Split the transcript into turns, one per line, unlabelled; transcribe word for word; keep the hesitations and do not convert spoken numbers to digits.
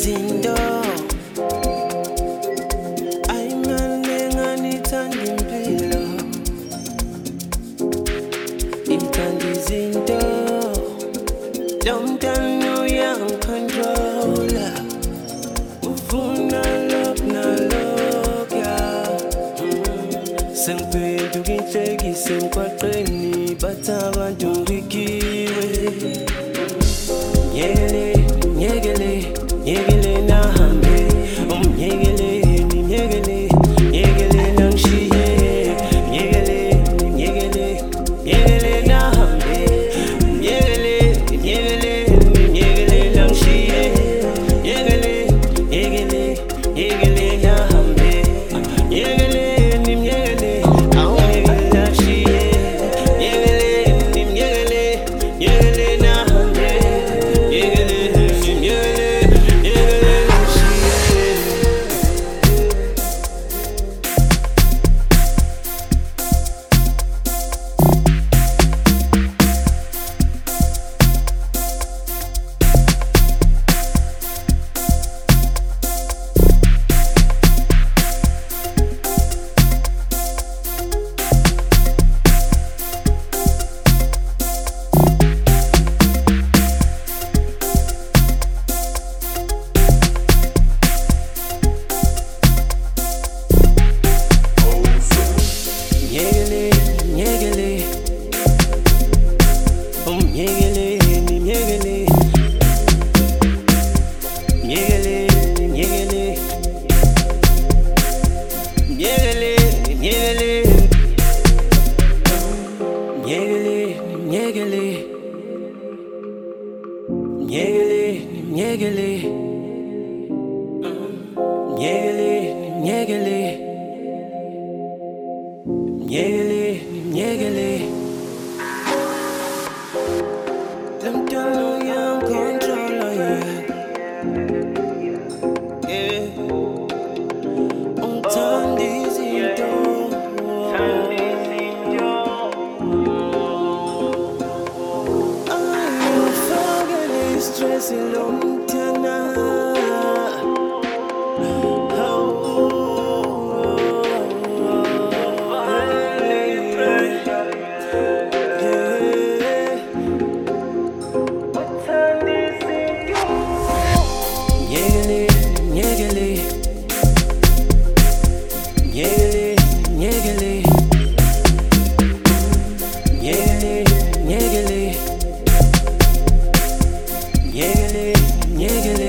izinto ayimane ngithanda impilo ithanda izinto don't know young controller ufuna look na look ya sengiphethu kinhlekise emgwaqeni bathi abantu ngikiwe nyekele nyekele nyekele nahambe umnyekele nyekele nyekele nangishiye nyekele nyekele nyekele nahambe nyekele nyekele nyekele nangishiye nyekele nyekele nyekele nahambe nyekele nyekele awunyekele nangishiye nyekele nyekele nyekele nahambe nyekele nyekele nyekele nangishiye. Nyekele, nyekele, um nyekele, nyekele, nyekele, nyekele, nyekele, nyekele, nyekele, nyekele, nyekele, nyekele, nyekele, nyekele. Nyekele, nyekele. Them don't know young controller, yeah. Yeah. Umthanda izinto. Ayifakele i-stress lo mthana. Nyekele, nyekele, nyekele, nyekele, nyekele, nyekele, nyekele, nyekele.